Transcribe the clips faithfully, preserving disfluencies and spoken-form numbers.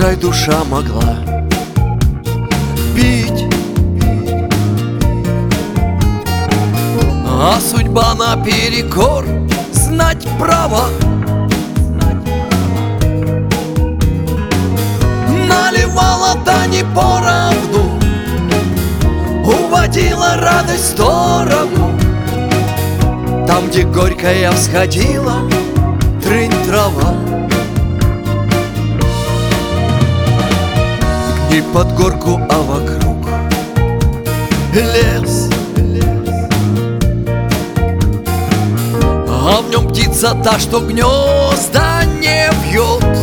край душа могла пить, а судьба наперекор знать право. Наливала, да не поровну, уводила радость в сторону. Там, где горькая всходила трынь трава, не под горку, а вокруг лес, а в нем птица та, что гнезда не вьет.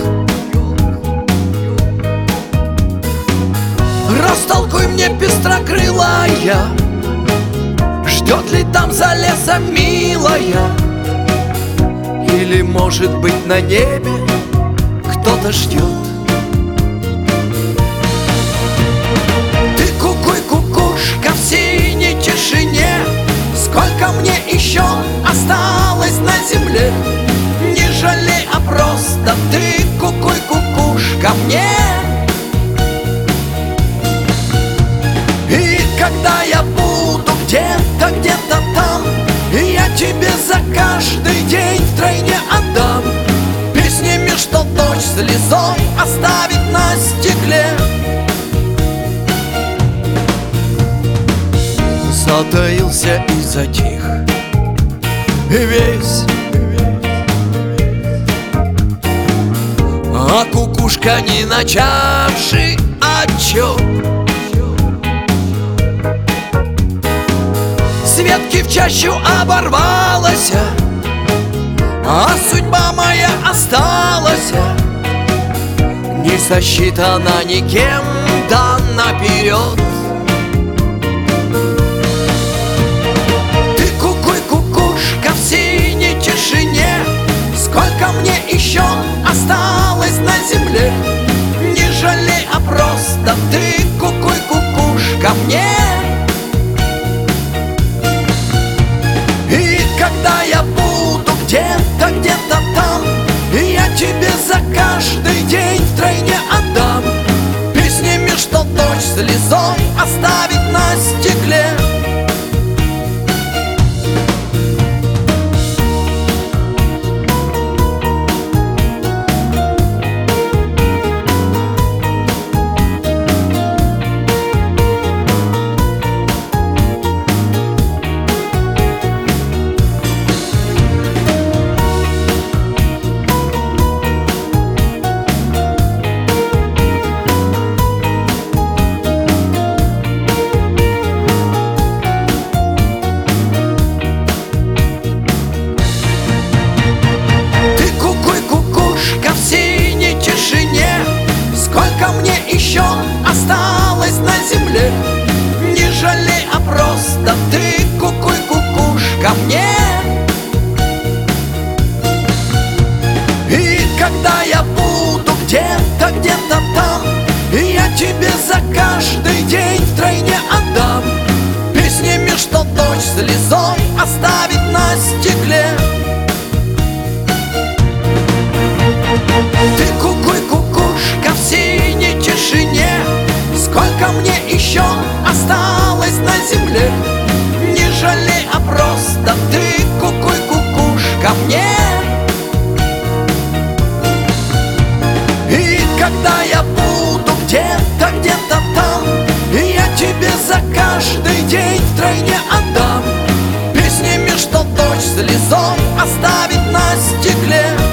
Растолкуй мне, пестрокрылая, ждет ли там за лесом милая, или, может быть, на небе кто-то ждет. Ты кукуй, кукушка в синей тишине, сколько мне еще осталось на земле. Не жалей, а просто ты кукуй, кукушка мне. И когда я буду где-то, где-то там, я тебе за каждый день втройне отдам песнями, что дождь слезой оставит на стекле. Затаился и затих весь, а кукушка, не начавший отчет, с ветки в чащу оборвалась, а судьба моя осталась не сосчитана никем, да наперед. Ты кукуй, кукушка в синей тишине, сколько мне еще осталось на земле. Не жалей, а просто ты кукуй, кукушка мне. И когда я буду где-то, где-то там, я тебе за каждый день втройне отдам песнями, что дождь слезой оставит на стекле. Сколько мне еще осталось на земле. Не жалей, а просто ты кукуй, кукушка мне. И когда я буду где-то, где-то там, я тебе за каждый день втройне отдам песнями, что дождь слезой оставит на стекле. Ты кукуй, кукушка в синей тишине, сколько мне еще осталось на земле. Не жалей, а просто ты кукуй, кукушка мне. И когда я буду где-то, где-то там, я тебе за каждый день втройне отдам песнями, что дождь слезой оставит на стекле.